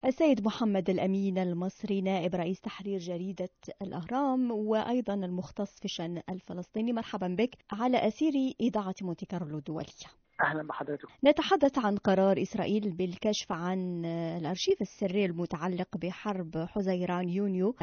السيد محمد الأمين المصري، نائب رئيس تحرير جريدة الأهرام وأيضا المختص في الشأن الفلسطيني، مرحبا بك على أثير إذاعة مونتي كارلو الدولية. أهلا بحضرتك. نتحدث عن قرار إسرائيل بالكشف عن الأرشيف السري المتعلق بحرب حزيران يونيو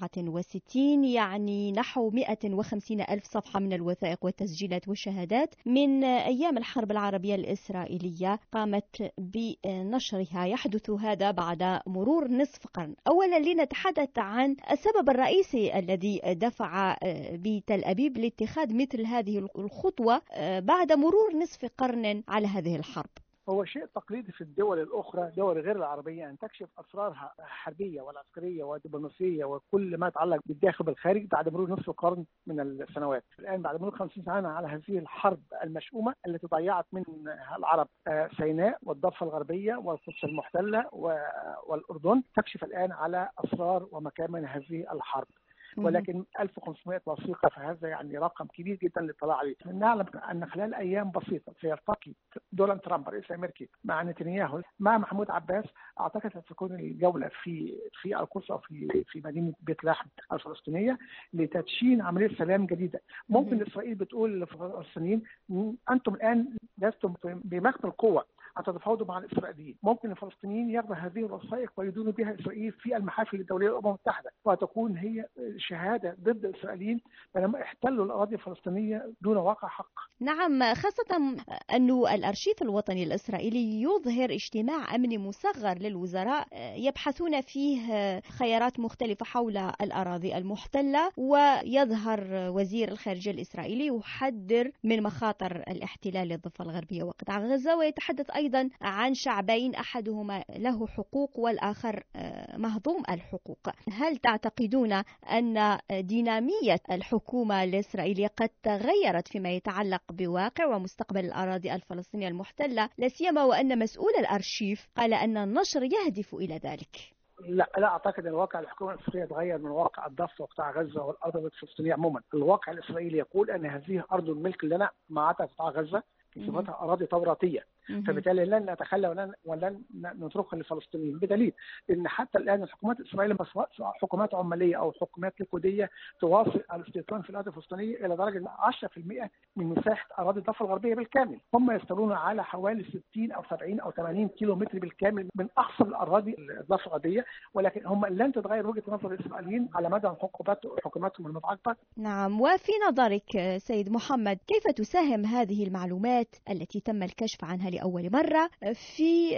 67، يعني نحو 150 ألف صفحة من الوثائق والتسجيلات والشهادات من أيام الحرب العربية الإسرائيلية قامت بنشرها. يحدث هذا بعد مرور نصف قرن. أولا لنتحدث عن السبب الرئيسي الذي دفع بتل أبيب لاتخاذ مثل هذه الخطوة بعد مرور نصف قرن على هذه الحرب. هو شيء تقليدي في الدول الأخرى، دول غير العربية، أن تكشف أسرارها الحربية والعسكرية والدبلوماسية وكل ما يتعلق بالداخل والخارج بعد مرور نصف قرن من السنوات. الآن بعد مرور 50 سنة على هذه الحرب المشؤومة التي ضيعت من العرب سيناء والضفة الغربية والقدس المحتلة والأردن، تكشف الآن على أسرار ومكامن هذه الحرب. ولكن 1500 وثيقة، فهذا يعني رقم كبير جدا للاطلاع عليه. نعلم أن خلال أيام بسيطة سيلتقي دونالد ترامب رئيس الأمريكي مع نتنياهو مع محمود عباس. أعتقد ستكون الجولة في القدس أو في مدينة بيت لحم الفلسطينية لتدشين عملية سلام جديدة. ممكن إسرائيل بتقول للفلسطينيين أنتم الآن لستم بمكتب القوة أن تتفاوضوا مع الإسرائيليين. ممكن الفلسطينيين ياخذوا هذه الوثائق ويدينوا بها إسرائيل في المحافل الدولية للأمم المتحدة، وتكون هي شهادة ضد الإسرائيليين بينما احتلوا الأراضي الفلسطينية دون واقع حق. نعم، خاصة أن الأرشيف الوطني الإسرائيلي يظهر اجتماع أمني مصغر للوزراء يبحثون فيه خيارات مختلفة حول الأراضي المحتلة، ويظهر وزير الخارجية الإسرائيلي يحذر من مخاطر الاحتلال للضفة الغربية وقطاع غزة، ويتحدث أيضا عن شعبين أحدهما له حقوق والآخر مهضوم الحقوق. هل تعتقدون أن دينامية الحكومة الإسرائيلية قد تغيرت فيما يتعلق بواقع ومستقبل الأراضي الفلسطينية المحتلة، لا سيما وأن مسؤول الأرشيف قال أن النشر يهدف إلى ذلك؟ لا اعتقد ان واقع الحكومه الاسرائيليه تغير من واقع الضفه وقطاع غزه والارض الفلسطينيه عموما. الواقع الاسرائيلي يقول ان هذه ارض الملك لنا ما عدا قطاع غزه بصفتها اراضي توراتيه، فبالتالي لن نتخلى ولن نتركها للفلسطينيين، بدليل ان حتى الان الحكومات الاسرائيليه سواء حكومات عماليه او حكومات ليكوديه تواصل الاستيطان في الارض الفلسطينيه الى درجه 10% من مساحه اراضي الضفه الغربيه بالكامل. هم يستولون على حوالي 60 او 70 او 80 كيلو متر بالكامل من اقصى الاراضي الضفه الغربيه، ولكن هم لن تتغير وجهه نظر الاسرائيليين على مدى حكوماتهم المتعاقبه. نعم، وفي نظرك سيد محمد، كيف تساهم هذه المعلومات التي تم الكشف عنها لأول مرة في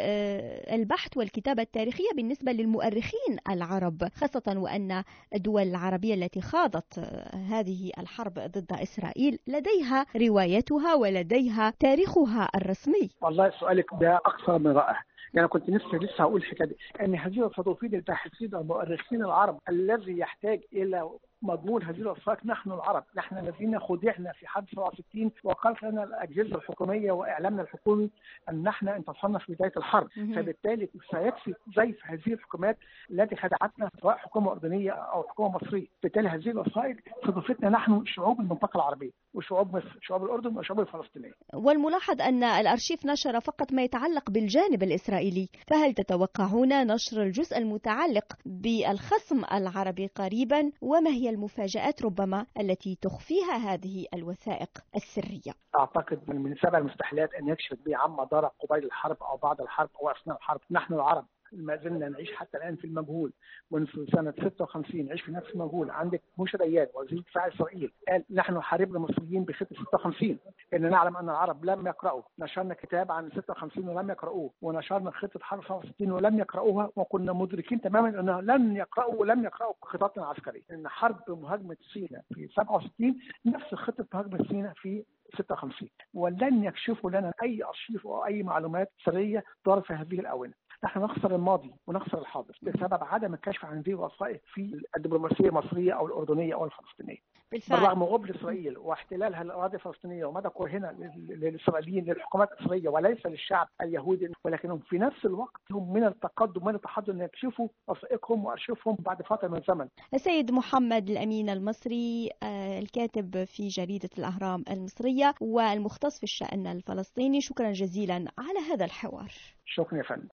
البحث والكتابة التاريخية بالنسبة للمؤرخين العرب، خاصة وأن الدول العربية التي خاضت هذه الحرب ضد إسرائيل لديها روايتها ولديها تاريخها الرسمي؟ والله سؤالك ده أكثر من رائع. يعني كنت لسه هقول الحكايه دي، ان هذه ستفيد الباحثين والمؤرخين العرب الذي يحتاج الى مضمون هذه الوثائق. نحن العرب، نحن الذين خدعنا في حرب 67 وقالت لنا الاجهزه الحكوميه واعلامنا الحكومي ان نحن انتصرنا في بدايه الحرب، فبالتالي سيكفي زيف هذه الحكومات التي خدعتنا سواء حكومه اردنيه او حكومه مصريه. بالتالي هذه الوثائق ستفتنا نحن شعوب المنطقه العربيه وشعوب مصر، شعوب الاردن وشعوب الفلسطينيه. والملاحظ ان الارشيف نشر فقط ما يتعلق بالجانب الاسرائيلي، فهل تتوقعون نشر الجزء المتعلق بالخصم العربي قريبا؟ وما هي المفاجآت ربما التي تخفيها هذه الوثائق السرية؟ أعتقد من سبع المستحيلات أن يكشف به عما دار قبيل الحرب أو بعد الحرب أو أثناء الحرب. نحن العرب ما زلنا نعيش حتى الآن في المجهول، وفي سنة 56 نعيش في نفس المجهول. عندك موشى ديان وزير دفاع إسرائيل قال نحن حاربنا المصريين بخطة 56، إن نعلم أن العرب لم يقرأوا. نشرنا كتاب عن 56 ولم يقرأوه، ونشرنا خطة حرب 67 ولم يقرأوها، وكنا مدركين تماما أنه لن يقرأوا ولم يقرأوا خططنا العسكرية. إن حرب مهاجمة سيناء في 67 نفس خطة مهاجمة سيناء في 56، ولن يكشفوا لنا أي أرشيف أو أي معلومات سرية دارت في هذه الآونة. نحن نخسر الماضي ونخسر الحاضر بسبب عدم الكشف عن هذه الوثائق في الدبلوماسيه المصريه او الاردنيه او الفلسطينيه. بالرغم من غبن اسرائيل واحتلالها للاراضي الفلسطينيه ومدى كرهنا للاسرائيليين للحكومات الاسرائيليه وليس للشعب اليهودي، ولكنهم في نفس الوقت هم من التقدم من التحضر ان يكشفوا وثائقهم وارشيفهم بعد فتره من الزمن. السيد محمد الأمين المصري، الكاتب في جريدة الأهرام المصرية والمختص في الشأن الفلسطيني، شكرا جزيلا على هذا الحوار. شكرا يا فندم.